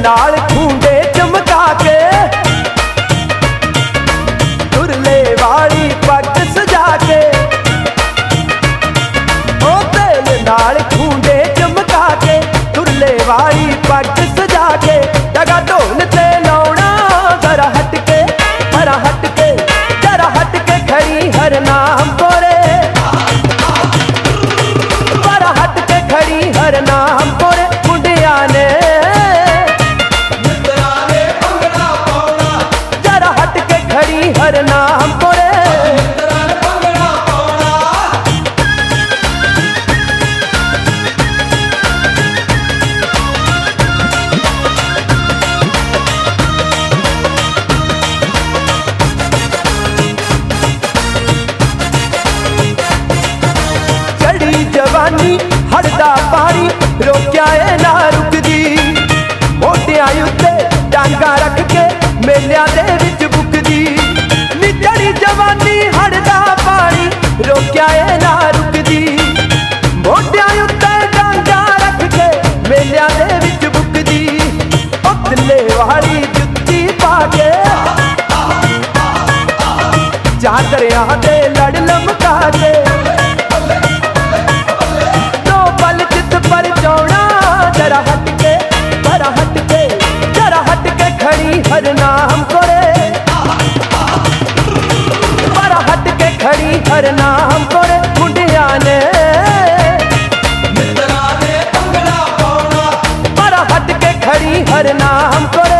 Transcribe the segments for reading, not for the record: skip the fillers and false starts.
नाल खूंडे चमका के, तुरले वाली पग सजा के, ओ तेल नाल खूंडे चमका के, तुरले वाली पग सजा के, डगा ढोल ते लाउणा जरा हट के, जरा हट के खड़ी हर नाम कोरे, जरा हट के खड़ी हर नाम कोरे, मुंडिया ने जरा हट के खड़ी हर नाम कोरे। जवानी हड़दा पानी रोक्या है ना रुकदी, मोटिया उत्ते डांगा रख के मेलिया दे विच बुकदी, निचड़ी जवानी हड़दा पानी रोक्या है ना रुकदी, मोटिया उत्ते डांगा रख के मेलिया दे विच बुकदी, ओ दिले वाली जुत्ती पा के, चादरिया दे लड़ लमका के, जरा हट के, जरा हट के खड़ी हर नाम कोरे, जरा हट के खड़ी हर नाम कोरे, मुंडिया ने जरा हट के खड़ी हर नाम कोरे।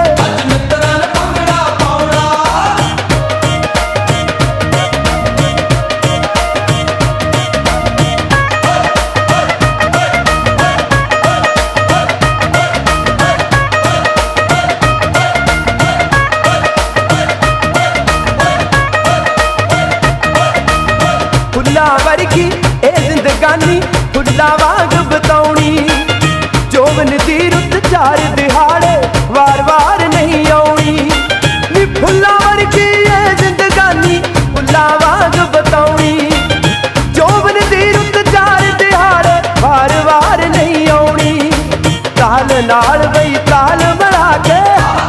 फुल्ला वर्गी ए जिंदगानी फुल्ला वांग बताउणी, जोवन दी रुत चार दिहाड़े वार वार नहीं आउणी, नी फुल्ला वर्गी ए जिंदगानी फुल्ला वांग बताउणी, जोवन दी रुत चार दिहाड़े वार वार नहीं आउणी, ताल नाल बई ताल मिला के,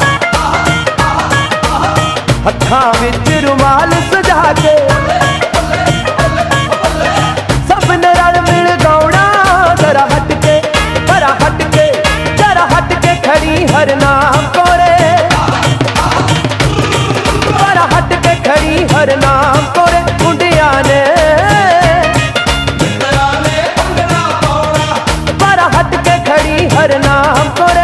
हत्थां विच रुमाल सजा के, जरा हट के खड़ी हर नाम कोरे, जरा हट के खड़ी हर नाम कोरे, मुंडिया ने जरा हट के खड़ी हर नाम कोरे।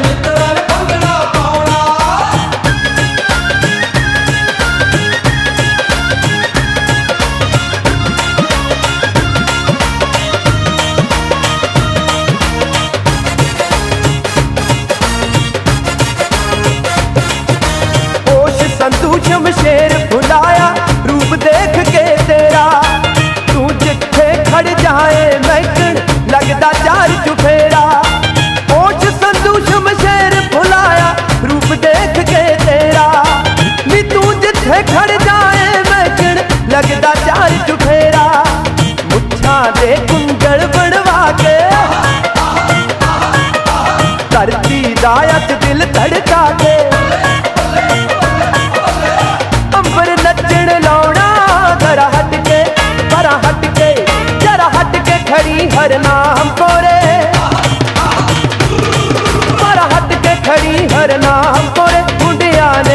शमशेर भुलाया रूप देख के तेरा, तू जिथे खड़ जाए महकन लगदा चार चुफेरा, ओछ संधू शमशेर भुलाया रूप देख के तेरा, नी तू जिथे खड़ जाए महकन लगदा चार चुफेरा, मुच्छां दे कुंडल बनवा के, धरती दा अच दिल धड़का के, नचण लाउणा जरा हट के खड़ी हर नाम कोरे, जरा हट के खड़ी हर नाम कोरे, मुंडिया ने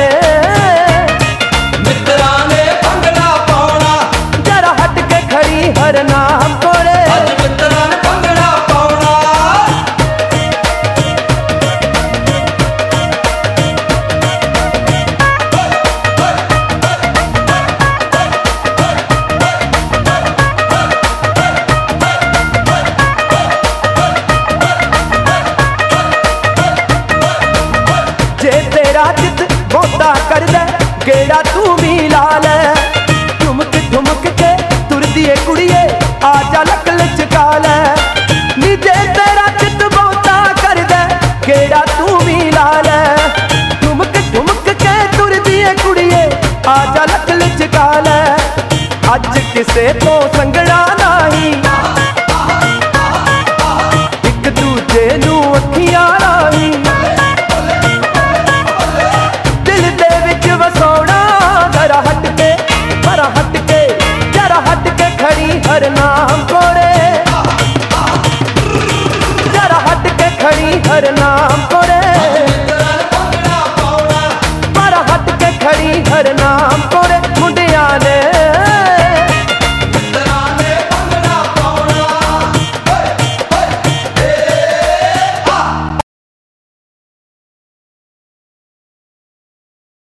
जरा हट के खड़ी हर नाम कोरे। कर दे गेड़ा तू भी ला ले, ठुमक ठुमक के तुरदी कुड़िए आजा लक लचका ले, नीचे तेरा चित बहुता कर दे गेड़ा तू भी ला ले, ठुमक ठुमक के तुरदी कुड़िए आजा लक लचका ले, अज किसे तो संगड़ा नहीं, एक दूजे नू अखियां नहीं, हर नाम कोरे, जरा हट के खड़ी हर नाम कोरे, जरा हट के खड़ी हर नाम